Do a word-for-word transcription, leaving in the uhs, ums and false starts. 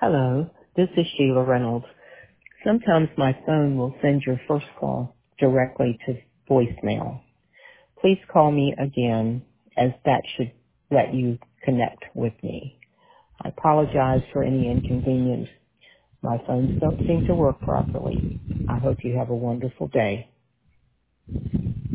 Hello, this is Sheila Reynolds. Sometimes my phone will send your first call directly to voicemail. Please call me again, as that should let you connect with me. I apologize for any inconvenience. My phones don't seem to work properly. I hope you have a wonderful day.